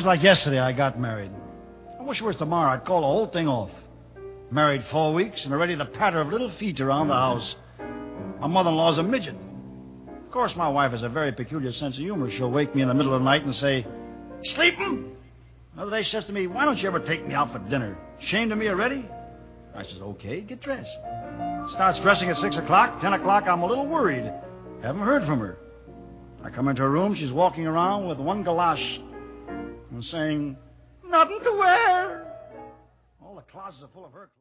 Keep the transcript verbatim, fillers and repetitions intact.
Seems like yesterday I got married. I wish it was tomorrow. I'd call the whole thing off. Married four weeks and already the patter of little feet around the house. My mother-in-law's a midget. Of course, my wife has a very peculiar sense of humor. She'll wake me in the middle of the night and say, "Sleeping?" Another day she says to me, "Why don't you ever take me out for dinner? Ashamed of me already?" I says, "Okay, get dressed." Starts dressing at six o'clock. Ten o'clock, I'm a little worried. Haven't heard from her. I come into her room. She's walking around with one galosh and saying, "Nothing to wear." All the closets are full of her clothes.